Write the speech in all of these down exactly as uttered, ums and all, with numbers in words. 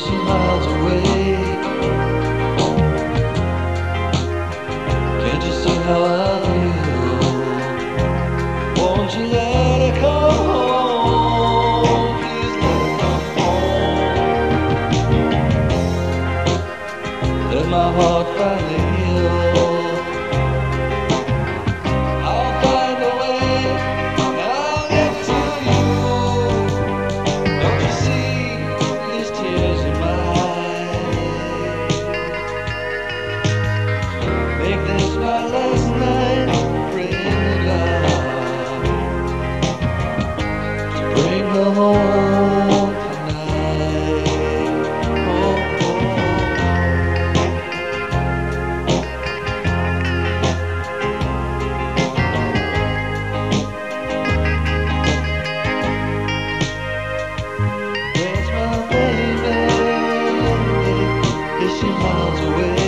she miles away? Can't you see how I feel? Won't you let her come home? Please let her come home. Let my heart finally heal. I'll find a way, I'll get to you. Don't you see these tears in my eyes? Make this my last night, praying to God to bring her home tonight. Oh, oh. Where's my baby? Is she miles away?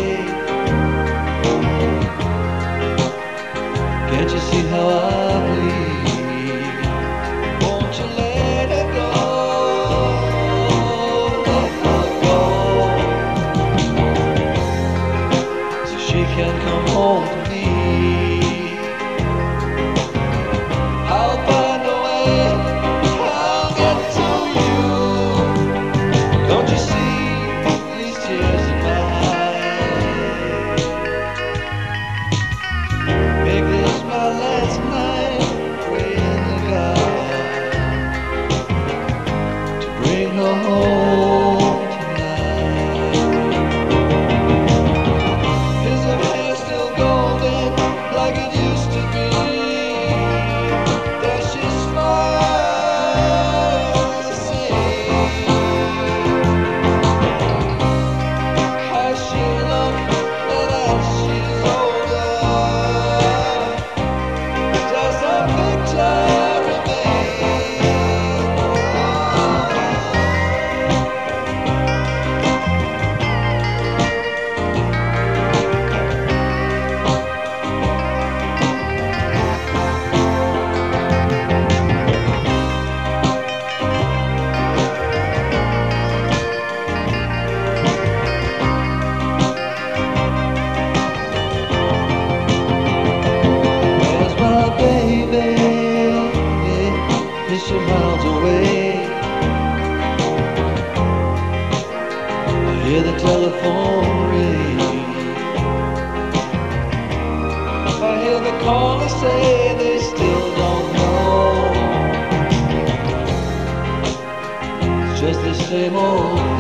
Can't you see how I bleed? Won't you let her go? Let her go, so she can come home to me. I'll find a way, I'll get to you. Don't you see these tears in my eyes? Make this my last night, praying to God to bring her home tonight. Is her hair still golden like it used to be? Does she smile the same? Has she loved that as she's older? Does her picture remain? Where's my baby? Is she miles away? I hear the telephone ring. I hear the caller say they still don't know. It's just the same old